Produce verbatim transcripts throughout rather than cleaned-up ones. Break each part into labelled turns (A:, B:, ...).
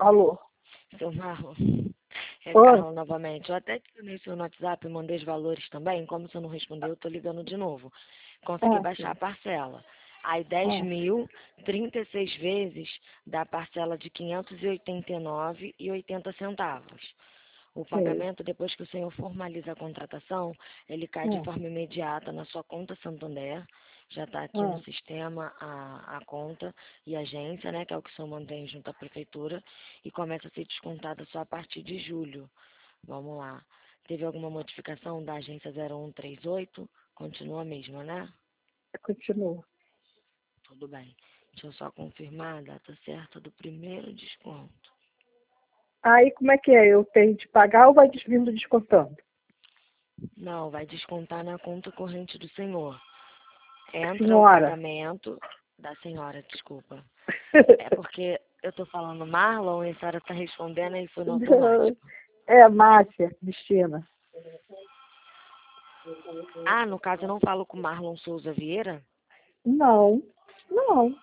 A: Alô?
B: Seu Marlon, é
A: Oi?
B: Carla novamente. Eu até te mandei seu no WhatsApp, mandei os valores também. Como você não respondeu, eu tô ligando de novo. Consegui
A: Ah,
B: baixar
A: sim.
B: a parcela. Aí dez
A: Ah,
B: mil, trinta e seis vezes dá a parcela de quinhentos e oitenta e nove e oitenta centavos. O
A: sei.
B: pagamento, depois que o senhor formaliza a contratação, ele cai de
A: Ah,
B: forma imediata na sua conta Santander. Já está aqui no
A: ah,
B: sistema a, a conta e a agência, né, que é o que o senhor mantém junto à prefeitura, e começa a ser descontada só a partir de julho. Vamos lá. Teve alguma modificação da agência zero um três oito? Continua a mesma, né?
A: continua.
B: Tudo bem. Deixa eu só confirmar a data certa do primeiro desconto.
A: Aí como é que é? Eu tenho de pagar ou vai vindo descontando?
B: Não, vai descontar na conta corrente do senhor. Entra o
A: Senhora.
B: pagamento da senhora, desculpa. É porque eu tô falando Marlon e a senhora tá respondendo e foi no automático.
A: É, Márcia, Cristina.
B: Ah, no caso eu não falo com Marlon Souza Vieira?
A: Não, não,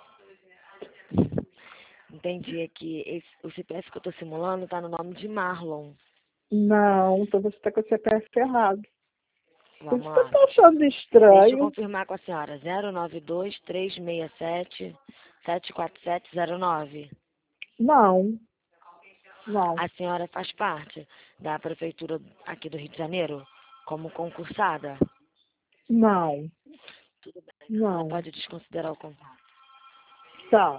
B: Entendi aqui. Esse, o C P F que eu tô simulando tá no nome de Marlon.
A: não. Então você está com o C P F errado. Por
B: Vamos
A: isso que eu
B: lá.
A: estou achando
B: Deixa eu
A: estranho.
B: confirmar com a senhora. zero nove dois, três seis sete, sete quatro sete zero nove.
A: Não, não,
B: A senhora faz parte da prefeitura aqui do Rio de Janeiro como concursada?
A: não,
B: Tudo bem. Ela
A: não.
B: pode desconsiderar o contrato.
A: Tá.